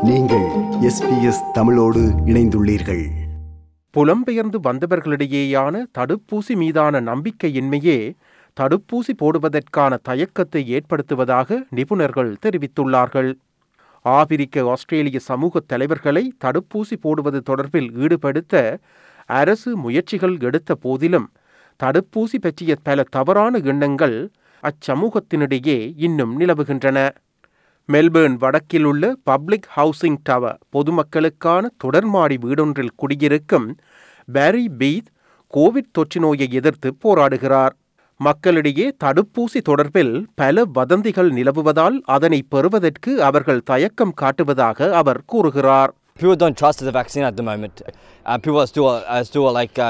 நீங்கள் SBS தமிழோடு இணைந்துள்ளீர்கள். புலம்பெயர்ந்து வந்தவர்களிடையேயான தடுப்பூசி மீதான நம்பிக்கையின்மையே தடுப்பூசி போடுவதற்கான தயக்கத்தை ஏற்படுத்துவதாக நிபுணர்கள் தெரிவித்துள்ளார்கள். ஆபிரிக்க ஆஸ்திரேலிய சமூக தலைவர்களை தடுப்பூசி போடுவது தொடர்பில் ஈடுபடுத்த அரசு முயற்சிகள் எடுத்த போதிலும் தடுப்பூசி பற்றிய பல தவறான எண்ணங்கள் அச்சமூகத்தினிடையே இன்னும் நிலவுகின்றன. மெல்பேர்ன் வடக்கில் உள்ள பப்ளிக் ஹவுசிங் டவர் பொதுமக்களுக்கான தொடர்மாடி வீடொன்றில் குடியிருக்கும் பேரி பீத் கோவிட் தொற்று நோயை எதிர்த்து போராடுகிறார். மக்களிடையே தடுப்பூசி தொடர்பில் பல வதந்திகள் நிலவுவதால் அதனை பெறுவதற்கு அவர்கள் தயக்கம் காட்டுவதாக அவர் கூறுகிறார். People don't trust the vaccine at the moment. People are still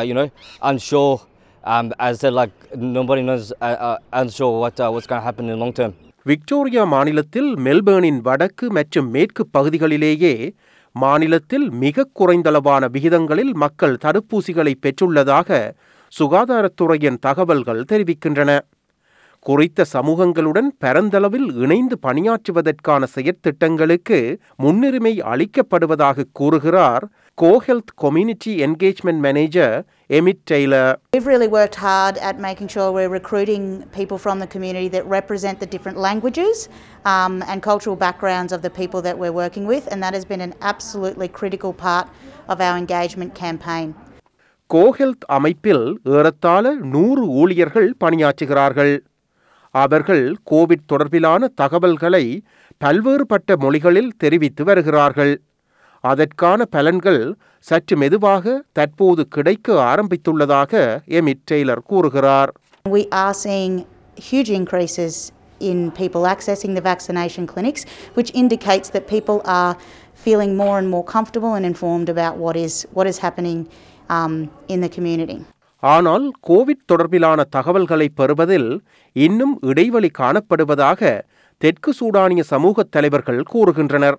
unsure. As said, nobody knows, unsure what's going to happen in the long term. Victoria மாநிலத்தில் மெல்பேர்னின் வடக்கு மற்றும் மேற்கு பகுதிகளிலேயே மாநிலத்தில் மிக குறைந்தளவான விகிதங்களில் மக்கள் தடுப்பூசிகளை பெற்றுள்ளதாக சுகாதாரத்துறையின் தகவல்கள் தெரிவிக்கின்றன. குறித்த சமூகங்களுடன் பரந்தளவில் இணைந்து பணியாற்றுவதற்கான செயற்திட்டங்களுக்கு முன்னுரிமை அளிக்கப்படுவதாக கூறுகிறார் cohealth community engagement manager Emmet Taylor. We've really worked hard at making sure we're recruiting people from the community that represent the different languages and cultural backgrounds of the people that we're working with, and that has been an absolutely critical part of our engagement campaign. Cohealth அமைப்பில் ஏறத்தாழ 100 ஊழியர்கள் பணியாற்றுகிறார்கள். அவர்கள் Covid தொடர்பிலான தகவல்களை பல்வேறுபட்ட மொழிகளில் தெரிவித்து வருகிறார்கள். அதற்கான பலன்கள் சற்று மெதுவாக தற்போது கிடைக்க ஆரம்பித்துள்ளதாக எமிட் டெய்லர் கூறுகிறார். We are seeing huge increases in people accessing the vaccination clinics, which indicates that people are feeling more and more comfortable and informed about what is happening in the community. ஆனால் covid தொடர்பிலான தகவல்களை பெறுவதில் இன்னும் இடைவெளி காணப்படுவதாக தெற்கு சூடானிய சமூக தலைவர்கள் கூறுகின்றனர்.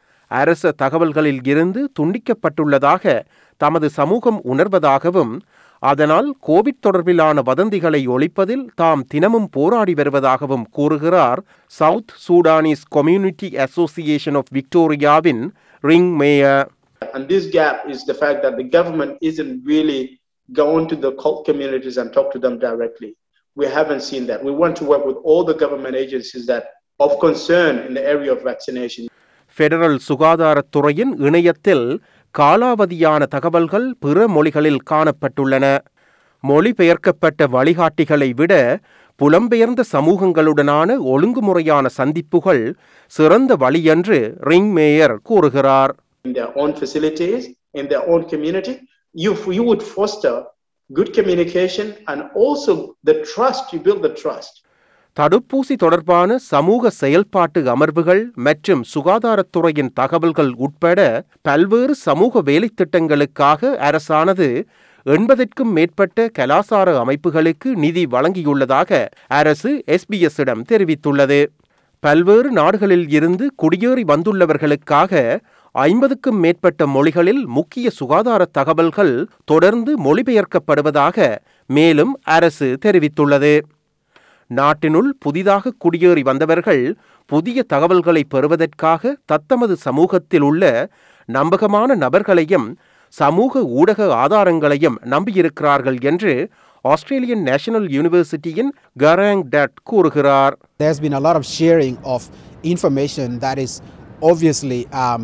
அரச தகவல்களில் இருந்து துண்டிக்கப்பட்டுள்ளதாக தமது சமூகம் உணர்வதாகவும் அதனால் கோவிட் தொடர்பிலான வதந்திகளை ஒழிப்பதில் தாம் தினமும் போராடி வருவதாகவும் கூறுகிறார் South Sudanese community association of விக்டோரியாவின் Ring Mayor. And this gap is the fact that the government isn't really going to the cult communities and talk to them directly. We haven't seen that. We want to work with all the government agencies that of concern in the area of vaccination. Federal சுகாதாரத்துறையின் இணையத்தில் காலாவதியான தகவல்கள் பிற மொழிகளில் காணப்பட்டுள்ளன. மொழிபெயர்க்கப்பட்ட வழிகாட்டிகளை விட புலம்பெயர்ந்த சமூகங்களுடனான ஒழுங்குமுறையான சந்திப்புகள் சிறந்த வழி என்று ரிங் மேயர் கூறுகிறார். In their own facilities, in their own community, you would foster good communication and also the trust, you build the trust. தடுப்பூசி தொடர்பான சமூக செயல்பாட்டு அமர்வுகள் மற்றும் சுகாதாரத்துறையின் தகவல்கள் உட்பட பல்வேறு சமூக வேலைத்திட்டங்களுக்காக அரசானது 80க்கும் மேற்பட்ட கலாசார அமைப்புகளுக்கு நிதி வழங்கியுள்ளதாக அரசு SBS-இடம் தெரிவித்துள்ளது. பல்வேறு நாடுகளில் இருந்து குடியேறி வந்துள்ளவர்களுக்காக 50க்கும் மேற்பட்ட மொழிகளில் முக்கிய சுகாதார தகவல்கள் தொடர்ந்து மொழிபெயர்க்கப்படுவதாக மேலும் அரசு தெரிவித்துள்ளது. நாட்டினுள் புதிதாக குடியேறி வந்தவர்கள் புதிய தகவல்களை பெறுவதற்காக தத்தமது சமூகத்தில் உள்ள நம்பகமான நபர்களையும் சமூக ஊடக ஆதாரங்களையும் நம்பியிருக்கிறார்கள் என்று ஆஸ்திரேலியன் நேஷனல் யூனிவர்சிட்டியின் கராங் டட் கூறுகிறார். There's been a lot of sharing of information that is obviously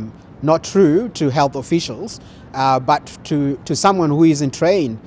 not true to health officials, but to someone who isn't trained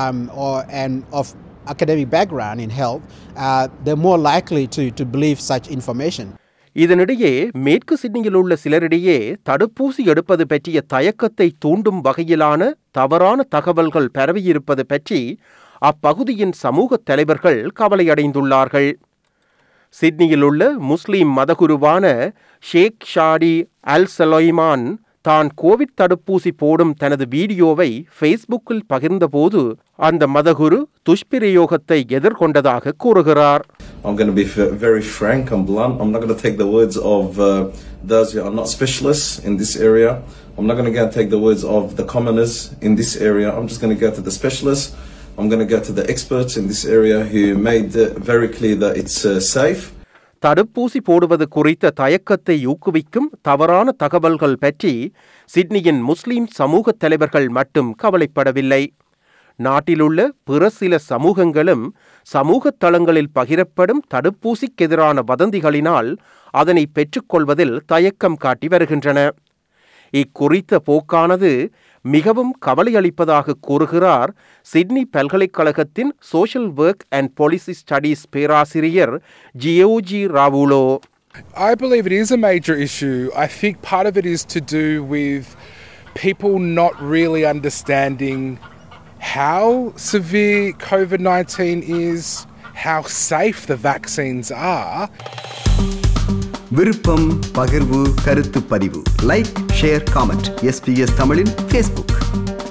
and of academic background in health, they're more likely to believe such information. இதனிடையே மேற்கு சிட்னியில் உள்ள சிலரிடையே தடுப்பூசி எடுப்பது பற்றிய தயக்கத்தை தூண்டும் வகையிலான தவறான தகவல்கள் பரவியிருப்பது பற்றி அப்பகுதியின் சமூக தலைவர்கள் கவலையடைந்துள்ளார்கள். சிட்னியில் உள்ள முஸ்லிம் மதகுருவான ஷேக் ஷாடி அல் சலைமான் தான் கோவிட் தடுப்பூசி போடும் தனது வீடியோவை ஃபேஸ்புக்கில் பகிர்ந்தபோது அந்த மதகுரு துஷ்பிரயோகத்தை எதிர்கொண்டதாக கூறுகிறார். I'm going to be very frank and blunt. I'm not going to take the words of those who are not specialists in this area. I'm not going to go and take the words of the commoners in this area. I'm just going to go to the specialists. I'm going to go to the experts in this area who made very clear that it's safe. தடுப்பூசி போடுவது குறித்த தயக்கத்தை ஊக்குவிக்கும் தவறான தகவல்கள் பற்றி சிட்னியின் முஸ்லிம் சமூகத் தலைவர்கள் மட்டும் கவலைப்படவில்லை. நாட்டிலுள்ள பிற சில சமூகங்களும் சமூகத் தளங்களில் பகிரப்படும் தடுப்பூசிக்கெதிரான வதந்திகளினால் அதனை பெற்றுக்கொள்வதில் தயக்கம் காட்டி வருகின்றன. இக்குறித்த போக்கானது மிகவும் கவலையளிப்பதாக கூறுகிறார் சிட்னி பல்கலைக்கழகத்தின் social work and policy studies பேராசிரியர் ஜியோஜி ராவுலோ. I believe it is a major issue. I think part of it is to do with people not really understanding how severe COVID-19 is, how safe the vaccines are. விருப்பம், பகிர்வு, கருத்து பதிவு. Like, share, comment. SBS தமிழின் Facebook.